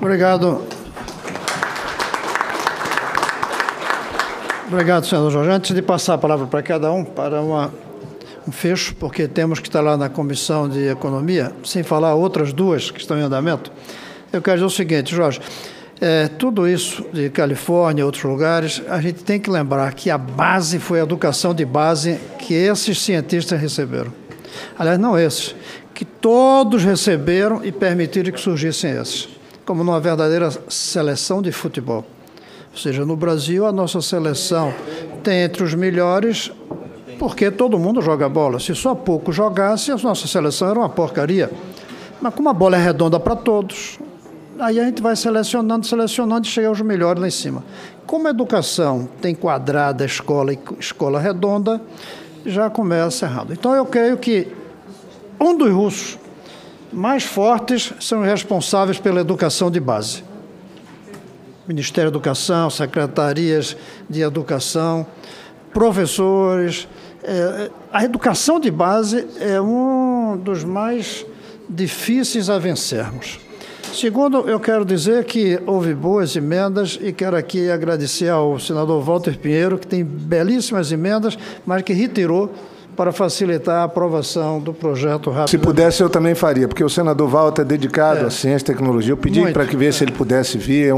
Obrigado. Obrigado, senador Jorge. Antes de passar a palavra para cada um, para um fecho, porque temos que estar lá na Comissão de Economia, sem falar outras duas que estão em andamento, eu quero dizer o seguinte, Jorge, tudo isso de Califórnia e outros lugares, a gente tem que lembrar que a base foi a educação de base que esses cientistas receberam. Aliás, não esses, que todos receberam e permitiram que surgissem esses, como numa verdadeira seleção de futebol. Ou seja, no Brasil, a nossa seleção tem entre os melhores, porque todo mundo joga bola. Se só pouco jogasse, a nossa seleção era uma porcaria. Mas como a bola é redonda para todos, aí a gente vai selecionando e chega aos melhores lá em cima. Como a educação tem quadrada, escola e escola redonda, já começa errado. Então, eu creio que um dos russos mais fortes são os responsáveis pela educação de base. Ministério da Educação, secretarias de educação, professores. A educação de base é um dos mais difíceis a vencermos. Segundo, eu quero dizer que houve boas emendas e quero aqui agradecer ao senador Walter Pinheiro, que tem belíssimas emendas, mas que retirou para facilitar a aprovação do projeto rápido. Se pudesse, eu também faria, porque o senador Walter é dedicado à ciência e tecnologia. Eu pedi para que ver se ele pudesse vir.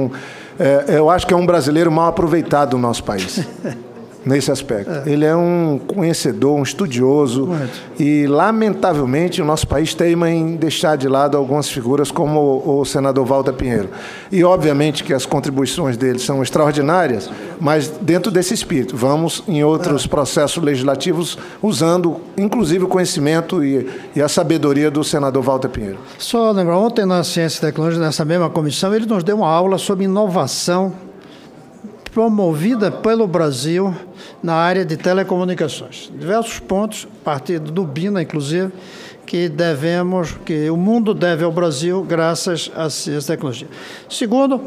Eu acho que é um brasileiro mal aproveitado no nosso país. Nesse aspecto. Ele é um conhecedor, um estudioso, e, lamentavelmente, o nosso país teima em deixar de lado algumas figuras como o senador Walter Pinheiro. E, obviamente, que as contribuições dele são extraordinárias, mas dentro desse espírito. Vamos, em outros processos legislativos, usando, inclusive, o conhecimento e a sabedoria do senador Walter Pinheiro. Só lembrar, ontem na Ciência e Tecnologia, nessa mesma comissão, ele nos deu uma aula sobre inovação promovida pelo Brasil na área de telecomunicações. Diversos pontos, a partir do BINA, inclusive, que o mundo deve ao Brasil graças à ciência e tecnologia. Segundo,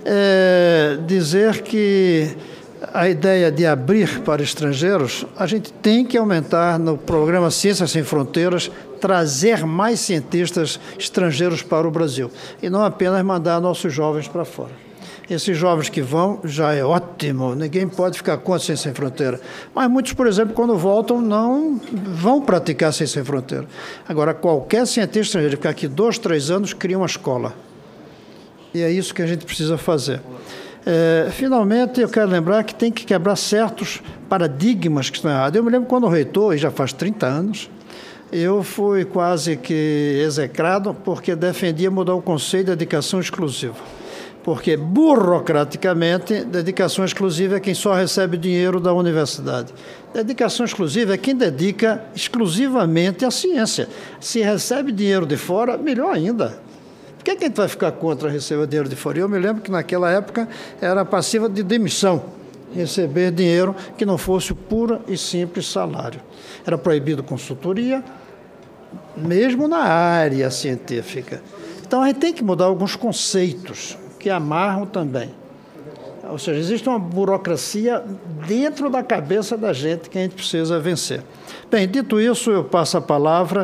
dizer que a ideia de abrir para estrangeiros, a gente tem que aumentar no programa Ciências Sem Fronteiras, trazer mais cientistas estrangeiros para o Brasil, e não apenas mandar nossos jovens para fora. Esses jovens que vão, já é ótimo, ninguém pode ficar contra a Ciência Sem Fronteira. Mas muitos, por exemplo, quando voltam, não vão praticar a Ciência Sem Fronteira. Agora, qualquer cientista estrangeiro ficar aqui 2, 3 anos, cria uma escola. E é isso que a gente precisa fazer. Finalmente, eu quero lembrar que tem que quebrar certos paradigmas que estão errados. Eu me lembro quando o reitor, e já faz 30 anos, eu fui quase que execrado porque defendia mudar o conceito de dedicação exclusiva. Porque, burocraticamente, dedicação exclusiva é quem só recebe dinheiro da universidade. Dedicação exclusiva é quem dedica exclusivamente à ciência. Se recebe dinheiro de fora, melhor ainda. Por que a gente vai ficar contra receber dinheiro de fora? Eu me lembro que, naquela época, era passiva de demissão, receber dinheiro que não fosse o puro e simples salário. Era proibido consultoria, mesmo na área científica. Então, a gente tem que mudar alguns conceitos que amarram também. Ou seja, existe uma burocracia dentro da cabeça da gente que a gente precisa vencer. Bem, dito isso, eu passo a palavra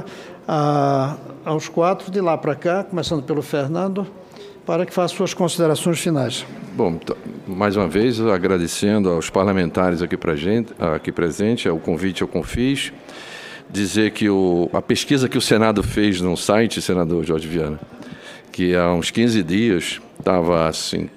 aos 4, de lá para cá, começando pelo Fernando, para que faça suas considerações finais. Bom, mais uma vez, agradecendo aos parlamentares aqui presentes, o convite eu fiz, dizer que a pesquisa que o Senado fez no site, senador Jorge Viana, que há uns 15 dias estava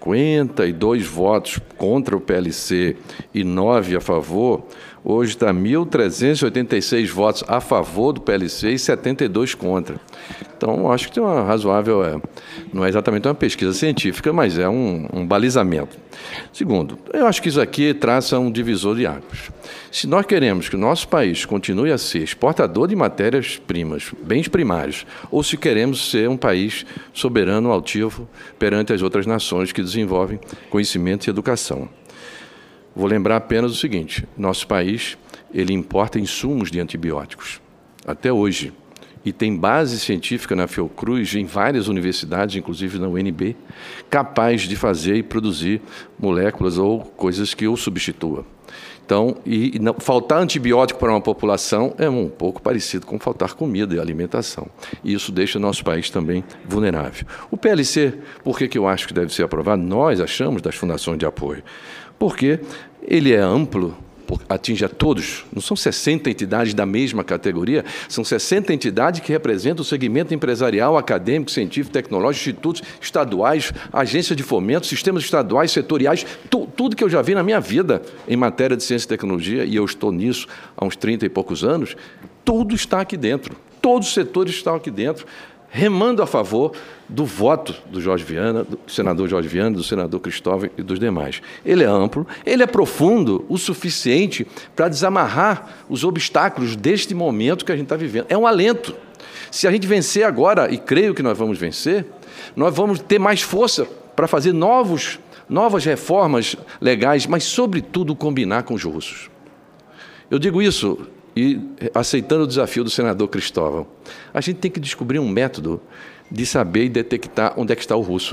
52 votos contra o PLC e 9 a favor, hoje está 1.386 votos a favor do PLC e 72 contra. Então, acho que tem uma razoável, não é exatamente uma pesquisa científica, mas é um balizamento. Segundo, eu acho que isso aqui traça um divisor de águas. Se nós queremos que o nosso país continue a ser exportador de matérias-primas, bens primários, ou se queremos ser um país soberano, altivo, perante as outras nações que desenvolvem conhecimento e educação. Vou lembrar apenas o seguinte, nosso país, ele importa insumos de antibióticos, até hoje. e tem base científica na Fiocruz, em várias universidades, inclusive na UNB, capaz de fazer e produzir moléculas ou coisas que o substituam. Então, faltar antibiótico para uma população é um pouco parecido com faltar comida e alimentação. E isso deixa o nosso país também vulnerável. O PLC, por que eu acho que deve ser aprovado? Nós achamos, das fundações de apoio, porque ele é amplo, atinge a todos. Não são 60 entidades da mesma categoria, são 60 entidades que representam o segmento empresarial, acadêmico, científico, tecnológico, institutos estaduais, agências de fomento, sistemas estaduais, setoriais, tudo que eu já vi na minha vida em matéria de ciência e tecnologia, e eu estou nisso há uns 30 e poucos anos, tudo está aqui dentro, todos os setores estão aqui dentro, remando a favor do voto do Jorge Viana, do senador Jorge Viana, do senador Cristóvão e dos demais. Ele é amplo, ele é profundo o suficiente para desamarrar os obstáculos deste momento que a gente está vivendo. É um alento. Se a gente vencer agora, e creio que nós vamos vencer, nós vamos ter mais força para fazer novas reformas legais, mas, sobretudo, combinar com os russos. Eu digo isso e aceitando o desafio do senador Cristóvão. A gente tem que descobrir um método de saber e detectar onde é que está o russo.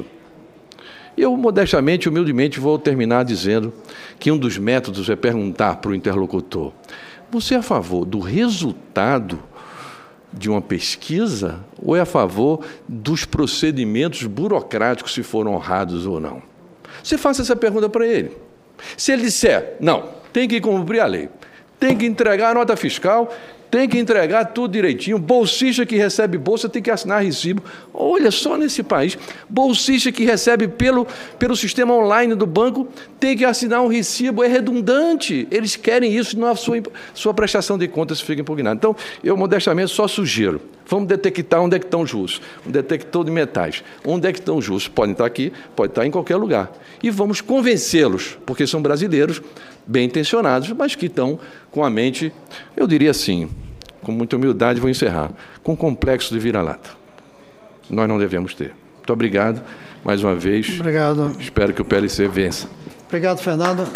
Eu, modestamente, humildemente, vou terminar dizendo que um dos métodos é perguntar para o interlocutor: você é a favor do resultado de uma pesquisa ou é a favor dos procedimentos burocráticos, se foram honrados ou não? Você faça essa pergunta para ele. Se ele disser, não, tem que cumprir a lei, tem que entregar a nota fiscal, tem que entregar tudo direitinho, bolsista que recebe bolsa tem que assinar recibo. Olha só nesse país, bolsista que recebe pelo sistema online do banco tem que assinar um recibo, é redundante. Eles querem isso, não a sua prestação de contas fica impugnada. Então, eu modestamente só sugiro, vamos detectar onde é que estão os russos, um detector de metais. Onde é que estão os russos? Podem estar aqui, pode estar em qualquer lugar. E vamos convencê-los, porque são brasileiros, bem intencionados, mas que estão com a mente, eu diria assim, com muita humildade, vou encerrar, com complexo de vira-lata. Nós não devemos ter. Muito obrigado, mais uma vez. Obrigado. Espero que o PLC vença. Obrigado, Fernando.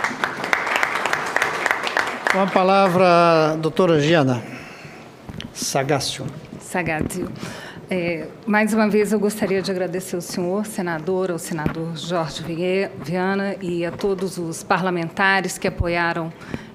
Com a palavra, a doutora Giana Sagácio. Mais uma vez, eu gostaria de agradecer ao senhor senador, ao senador Jorge Viana e a todos os parlamentares que apoiaram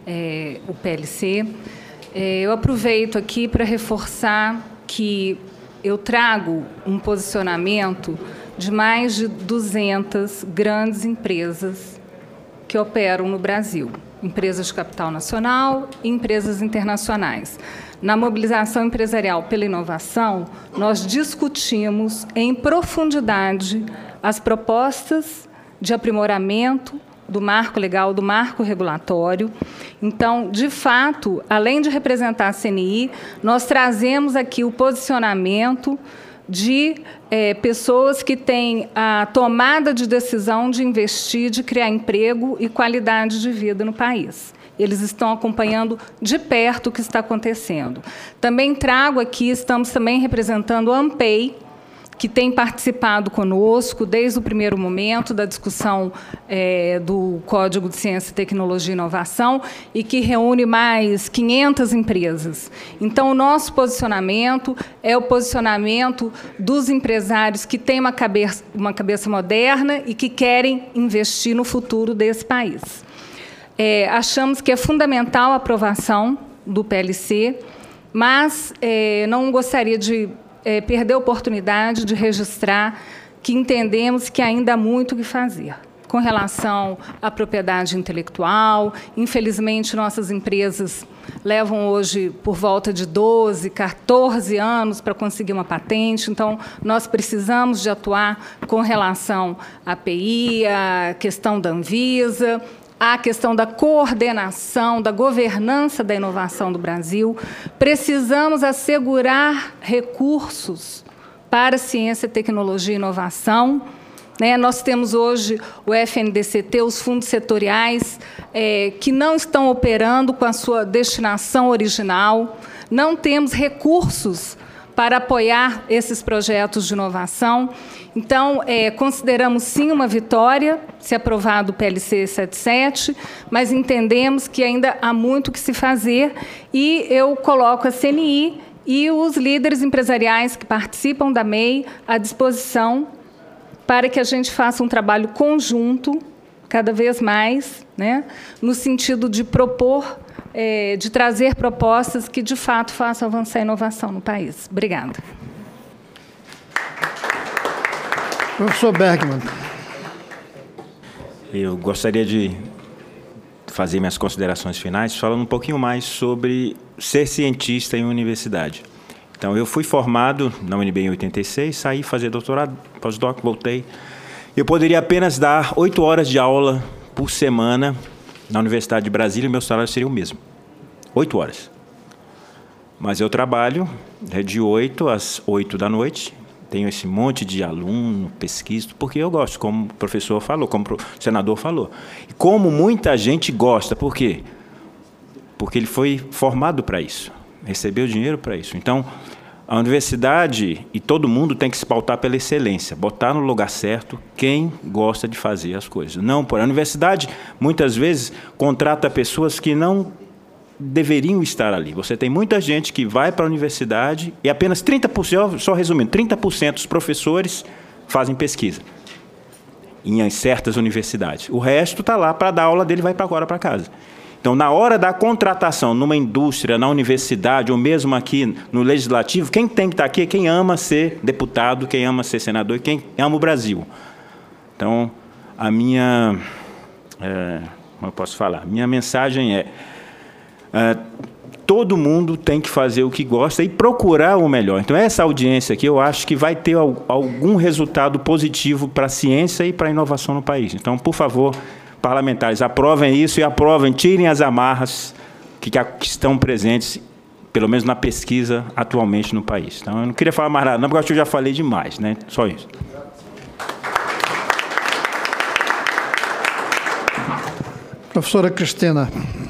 o PLC. Eu aproveito aqui para reforçar que eu trago um posicionamento de mais de 200 grandes empresas que operam no Brasil, empresas de capital nacional e empresas internacionais. Na mobilização empresarial pela inovação, nós discutimos em profundidade as propostas de aprimoramento do marco legal, do marco regulatório. Então, de fato, além de representar a CNI, nós trazemos aqui o posicionamento de pessoas que têm a tomada de decisão de investir, de criar emprego e qualidade de vida no país. Eles estão acompanhando de perto o que está acontecendo. Também trago aqui, estamos também representando a ANPEI, que tem participado conosco desde o primeiro momento da discussão do Código de Ciência, Tecnologia e Inovação e que reúne mais 500 empresas. Então, o nosso posicionamento é o posicionamento dos empresários que têm uma cabeça moderna e que querem investir no futuro desse país. Achamos que é fundamental a aprovação do PLC, mas não gostaria de perder a oportunidade de registrar que entendemos que ainda há muito o que fazer. Com relação à propriedade intelectual, infelizmente, nossas empresas levam hoje por volta de 12, 14 anos para conseguir uma patente, então nós precisamos de atuar com relação à API, à questão da Anvisa, a questão da coordenação, da governança da inovação do Brasil. Precisamos assegurar recursos para ciência, tecnologia e inovação. Nós temos hoje o FNDCT, os fundos setoriais, que não estão operando com a sua destinação original. Não temos recursos para apoiar esses projetos de inovação. Então, consideramos, sim, uma vitória, se aprovado o PLC 77, mas entendemos que ainda há muito que se fazer, e eu coloco a CNI, e os líderes empresariais que participam da MEI à disposição para que a gente faça um trabalho conjunto, cada vez mais, né, no sentido de propor, de trazer propostas que, de fato, façam avançar a inovação no país. Obrigada. Professor Bergmann. Eu gostaria de fazer minhas considerações finais falando um pouquinho mais sobre ser cientista em universidade. Então, eu fui formado na UNB em 86, saí fazer doutorado, pós-doc, voltei. Eu poderia apenas dar 8 horas de aula por semana na Universidade de Brasília e meu salário seria o mesmo. 8 horas. Mas eu trabalho de 8 às 8 da noite, tenho esse monte de aluno, pesquiso, porque eu gosto, como o professor falou, como o senador falou. E como muita gente gosta, por quê? Porque ele foi formado para isso, recebeu dinheiro para isso. Então, a universidade e todo mundo tem que se pautar pela excelência, botar no lugar certo quem gosta de fazer as coisas. Não, a universidade, muitas vezes, contrata pessoas que não deveriam estar ali. Você tem muita gente que vai para a universidade e apenas 30%, só resumindo, 30% dos professores fazem pesquisa em certas universidades. O resto está lá para dar aula dele e vai agora para casa. Então, na hora da contratação, numa indústria, na universidade, ou mesmo aqui no Legislativo, quem tem que estar aqui é quem ama ser deputado, quem ama ser senador e quem ama o Brasil. Então, a minha... como eu posso falar? Minha mensagem é... todo mundo tem que fazer o que gosta e procurar o melhor. Então, essa audiência aqui, eu acho que vai ter algum resultado positivo para a ciência e para a inovação no país. Então, por favor, parlamentares, aprovem isso e aprovem, tirem as amarras que estão presentes, pelo menos na pesquisa, atualmente no país. Então, eu não queria falar mais nada, não, porque eu acho que eu já falei demais, né? Só isso. Professora Cristina.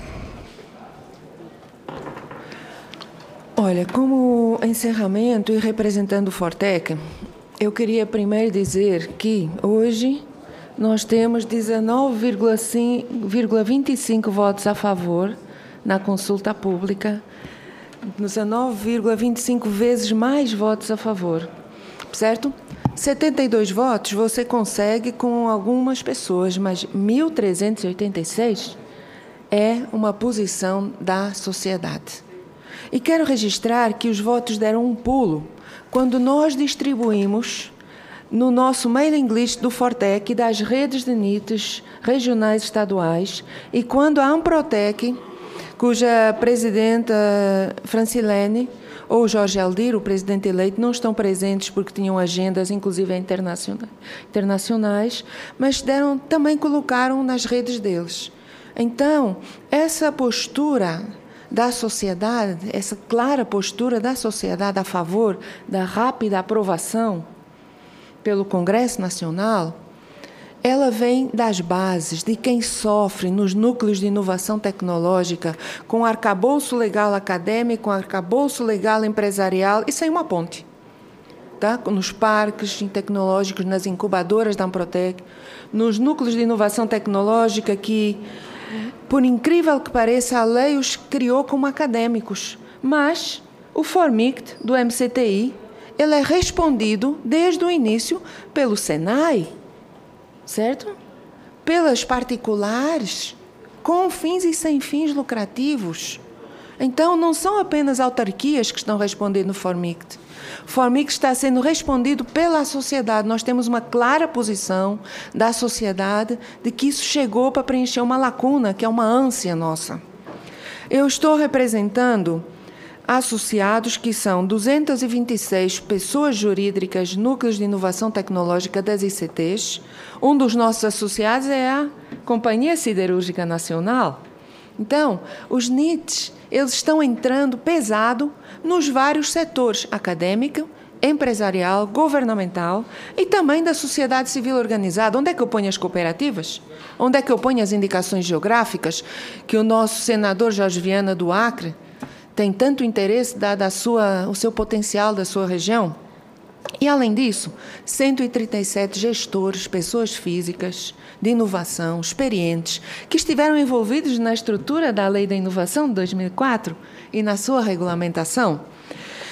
Olha, como encerramento e representando o Fortec, eu queria primeiro dizer que hoje nós temos 19,25 votos a favor na consulta pública, 19,25 vezes mais votos a favor, certo? 72 votos você consegue com algumas pessoas, mas 1.386 é uma posição da sociedade. E quero registrar que os votos deram um pulo quando nós distribuímos no nosso mailing list do Fortec das redes de NITs regionais e estaduais, e quando a Amprotec, cuja presidenta Francilene ou Jorge Aldir, o presidente eleito, não estão presentes porque tinham agendas, inclusive internacionais, mas também colocaram nas redes deles. Então, essa postura da sociedade, essa clara postura da sociedade a favor da rápida aprovação pelo Congresso Nacional, ela vem das bases de quem sofre nos núcleos de inovação tecnológica, com arcabouço legal acadêmico, com arcabouço legal empresarial, e sem uma ponte. Tá? Nos parques tecnológicos, nas incubadoras da Amprotec, nos núcleos de inovação tecnológica que, por incrível que pareça, a lei os criou como acadêmicos, mas o FORMICT do MCTI, ele é respondido desde o início pelo SENAI, certo? Pelas particulares, com fins e sem fins lucrativos. Então, não são apenas autarquias que estão respondendo no FORMICT. O FORMICT está sendo respondido pela sociedade. Nós temos uma clara posição da sociedade de que isso chegou para preencher uma lacuna, que é uma ânsia nossa. Eu estou representando associados que são 226 pessoas jurídicas, núcleos de inovação tecnológica das ICTs. Um dos nossos associados é a Companhia Siderúrgica Nacional. Então, os NITs, eles estão entrando pesado nos vários setores, acadêmico, empresarial, governamental e também da sociedade civil organizada. Onde é que eu ponho as cooperativas? Onde é que eu ponho as indicações geográficas que o nosso senador Jorge Viana do Acre tem tanto interesse, dado o seu potencial da sua região? E, além disso, 137 gestores, pessoas físicas, de inovação, experientes, que estiveram envolvidos na estrutura da Lei da Inovação de 2004 e na sua regulamentação.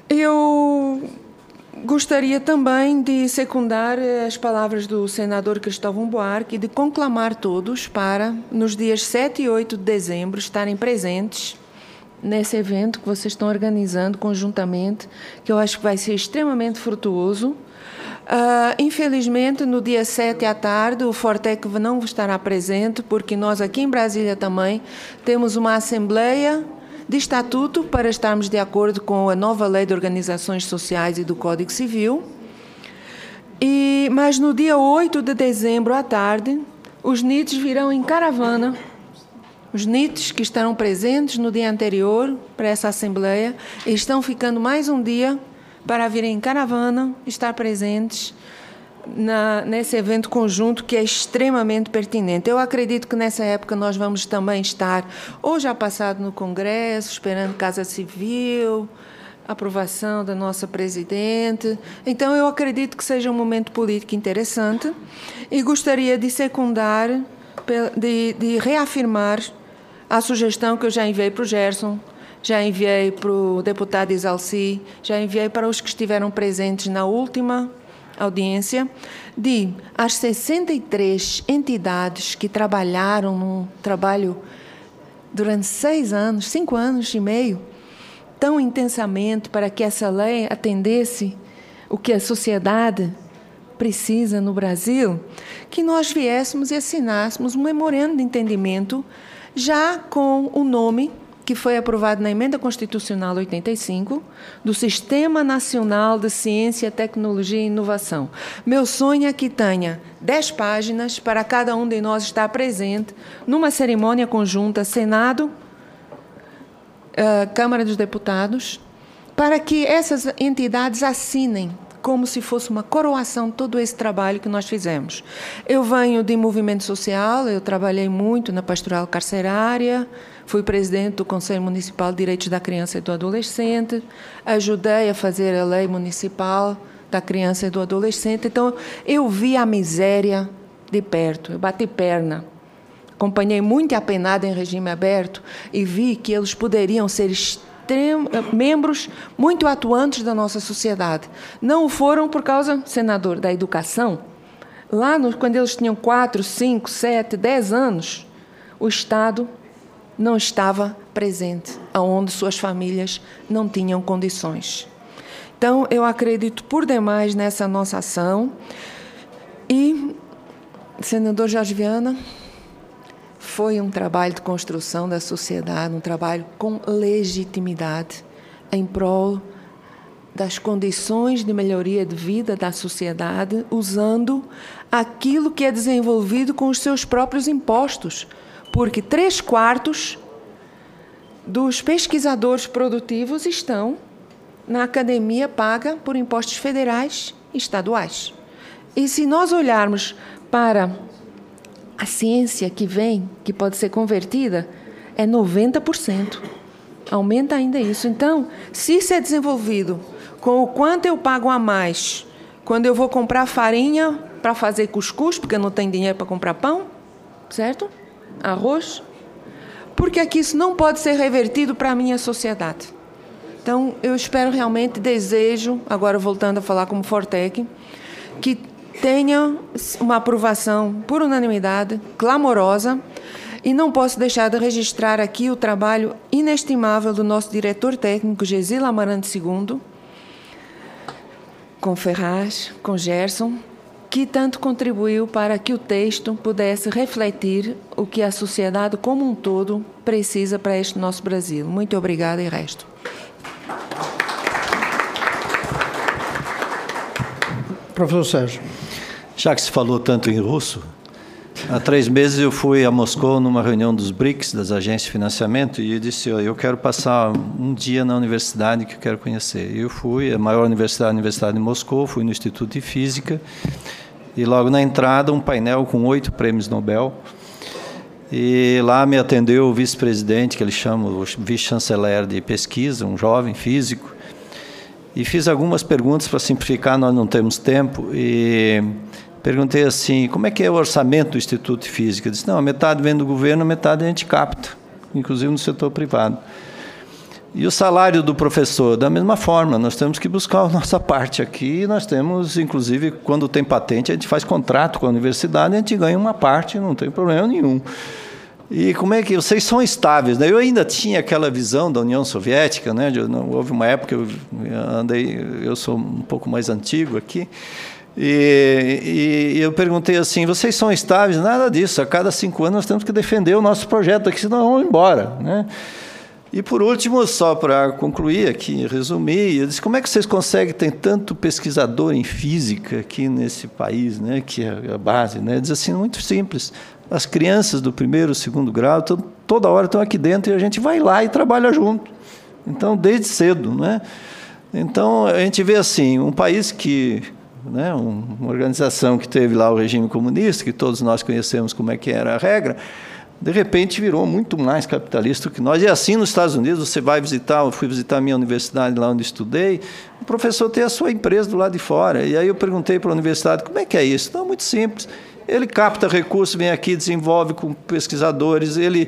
Eu gostaria também de secundar as palavras do senador Cristóvão Buarque, de conclamar todos para, nos dias 7 e 8 de dezembro, estarem presentes nesse evento que vocês estão organizando conjuntamente, que eu acho que vai ser extremamente frutuoso. Infelizmente, no dia 7 à tarde, o Fortec não estará presente, porque nós aqui em Brasília também temos uma assembleia de estatuto para estarmos de acordo com a nova lei de organizações sociais e do Código Civil. Mas no dia 8 de dezembro à tarde, os NITs virão em caravana. Os NITs que estarão presentes no dia anterior para essa assembleia estão ficando mais um dia para virem em caravana, estar presentes nesse evento conjunto que é extremamente pertinente. Eu acredito que nessa época nós vamos também estar ou já passado no Congresso, esperando Casa Civil, aprovação da nossa presidente. Então, eu acredito que seja um momento político interessante e gostaria de secundar, de reafirmar a sugestão que eu já enviei para o Gerson, já enviei para o deputado Isalci, já enviei para os que estiveram presentes na última audiência, de as 63 entidades que trabalharam num trabalho durante 5 anos e meio, tão intensamente para que essa lei atendesse o que a sociedade precisa no Brasil, que nós viéssemos e assinássemos um memorando de entendimento já com o nome que foi aprovado na Emenda Constitucional 85, do Sistema Nacional de Ciência, Tecnologia e Inovação. Meu sonho é que tenha 10 páginas para cada um de nós estar presente numa cerimônia conjunta, Senado, Câmara dos Deputados, para que essas entidades assinem como se fosse uma coroação de todo esse trabalho que nós fizemos. Eu venho de movimento social, eu trabalhei muito na pastoral carcerária, fui presidente do Conselho Municipal de Direitos da Criança e do Adolescente, ajudei a fazer a lei municipal da criança e do adolescente, então eu vi a miséria de perto, eu bati perna, acompanhei muito apenada em regime aberto e vi que eles poderiam ser membros muito atuantes da nossa sociedade. Não o foram por causa, senador, da educação. Lá, quando eles tinham 4, 5, 7, 10 anos, o Estado não estava presente, onde suas famílias não tinham condições. Então, eu acredito por demais nessa nossa ação. E, senador Jorge Viana, foi um trabalho de construção da sociedade, um trabalho com legitimidade, em prol das condições de melhoria de vida da sociedade, usando aquilo que é desenvolvido com os seus próprios impostos, porque 3/4 dos pesquisadores produtivos estão na academia paga por impostos federais e estaduais. E se nós olharmos para a ciência que vem, que pode ser convertida, é 90%. Aumenta ainda isso. Então, se isso é desenvolvido com o quanto eu pago a mais, quando eu vou comprar farinha para fazer cuscuz, porque eu não tenho dinheiro para comprar pão, certo? Arroz. Porque aqui isso não pode ser revertido para a minha sociedade. Então, eu espero realmente, desejo, agora voltando a falar como Fortec, que tenha uma aprovação por unanimidade, clamorosa, e não posso deixar de registrar aqui o trabalho inestimável do nosso diretor técnico, Gesila Amarante II, com Ferraz, com Gerson, que tanto contribuiu para que o texto pudesse refletir o que a sociedade como um todo precisa para este nosso Brasil. Muito obrigada e resto. Professor Sérgio. Já que se falou tanto em russo, há 3 meses eu fui a Moscou numa reunião dos BRICS, das agências de financiamento, e eu disse, eu quero passar um dia na universidade que eu quero conhecer. Eu fui, a maior universidade, a Universidade de Moscou, fui no Instituto de Física, e logo na entrada um painel com 8 prêmios Nobel, e lá me atendeu o vice-presidente, que ele chama o vice-chanceler de pesquisa, um jovem físico, e fiz algumas perguntas para simplificar, nós não temos tempo, e perguntei assim, como é que é o orçamento do Instituto de Física? Ele disse, não, a metade vem do governo, a metade a gente capta, inclusive no setor privado. E o salário do professor, da mesma forma, nós temos que buscar a nossa parte aqui. Nós temos, inclusive, quando tem patente, a gente faz contrato com a universidade, a gente ganha uma parte, não tem problema nenhum. E como é que vocês são estáveis, né? Eu ainda tinha aquela visão da União Soviética, né? Houve uma época eu sou um pouco mais antigo aqui, e eu perguntei assim: vocês são estáveis? Nada disso. A cada 5 anos nós temos que defender o nosso projeto aqui, senão vamos embora, né? E por último, só para concluir aqui, resumir, eu disse: como é que vocês conseguem ter tanto pesquisador em física aqui nesse país, né? Que é a base, né? Diz assim: muito simples. As crianças do 1º, 2º grau, toda hora estão aqui dentro e a gente vai lá e trabalha junto. Então, desde cedo, né? Então, a gente vê assim, um país que, né, uma organização que teve lá o regime comunista, que todos nós conhecemos como é que era a regra, de repente virou muito mais capitalista do que nós. E assim nos Estados Unidos, você vai visitar, eu fui visitar a minha universidade lá onde estudei, o professor tem a sua empresa do lado de fora. E aí eu perguntei para a universidade: como é que é isso? Não, muito simples. Ele capta recursos, vem aqui, desenvolve com pesquisadores, ele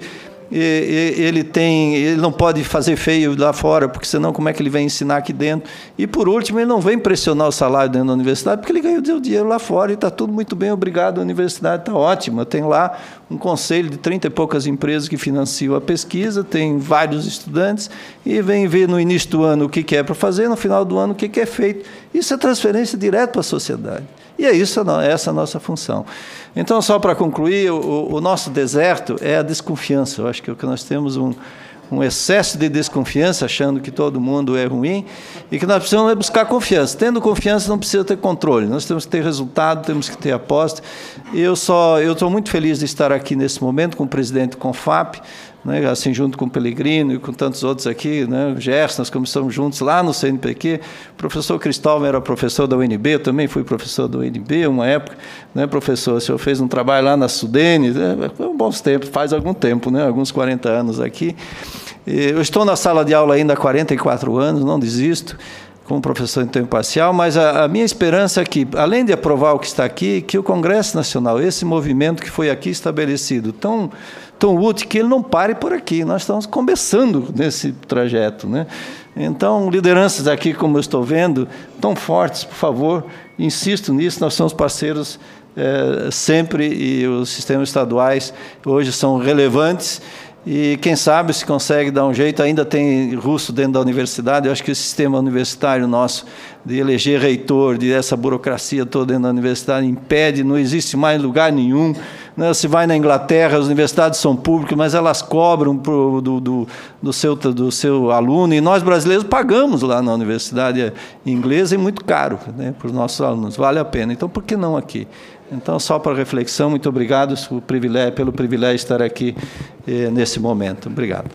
não pode fazer feio lá fora, porque senão como é que ele vem ensinar aqui dentro? E, por último, ele não vem pressionar o salário dentro da universidade, porque ele ganha o dinheiro lá fora e está tudo muito bem, obrigado, a universidade está ótima. Tem lá um conselho de 30 e poucas empresas que financiam a pesquisa, tem vários estudantes, e vem ver no início do ano o que é para fazer, no final do ano o que é feito. Isso é transferência direta para a sociedade. E é isso, essa a nossa função. Então, só para concluir, o nosso deserto é a desconfiança. Eu acho que o que nós temos um excesso de desconfiança, achando que todo mundo é ruim, e que nós precisamos buscar confiança. Tendo confiança, não precisa ter controle. Nós temos que ter resultado, temos que ter aposta. Eu estou muito feliz de estar aqui nesse momento com o presidente do CONFAP, né, assim, junto com o Pellegrino e com tantos outros aqui, né, o Gerson, nós começamos juntos lá no CNPq. O professor Cristóvão era professor da UNB, eu também fui professor da UNB uma época, né, professor, o senhor fez um trabalho lá na Sudene, né, foi um bom tempo, faz algum tempo, né, alguns 40 anos aqui. Eu estou na sala de aula ainda há 44 anos, não desisto, como professor em tempo parcial, mas a minha esperança é que, além de aprovar o que está aqui, que o Congresso Nacional, esse movimento que foi aqui estabelecido, tão útil, que ele não pare por aqui. Nós estamos começando nesse trajeto, né? Então, lideranças aqui, como eu estou vendo, tão fortes, por favor, insisto nisso, nós somos parceiros sempre, e os sistemas estaduais hoje são relevantes. E quem sabe se consegue dar um jeito, ainda tem russo dentro da universidade. Eu acho que o sistema universitário nosso, de eleger reitor, de essa burocracia toda dentro da universidade, impede, não existe mais lugar nenhum. Se vai na Inglaterra, as universidades são públicas, mas elas cobram do seu aluno, e nós brasileiros pagamos lá na universidade inglesa, e muito caro, né, para os nossos alunos, vale a pena. Então, por que não aqui? Então, só para reflexão, muito obrigado pelo privilégio de estar aqui nesse momento. Obrigado.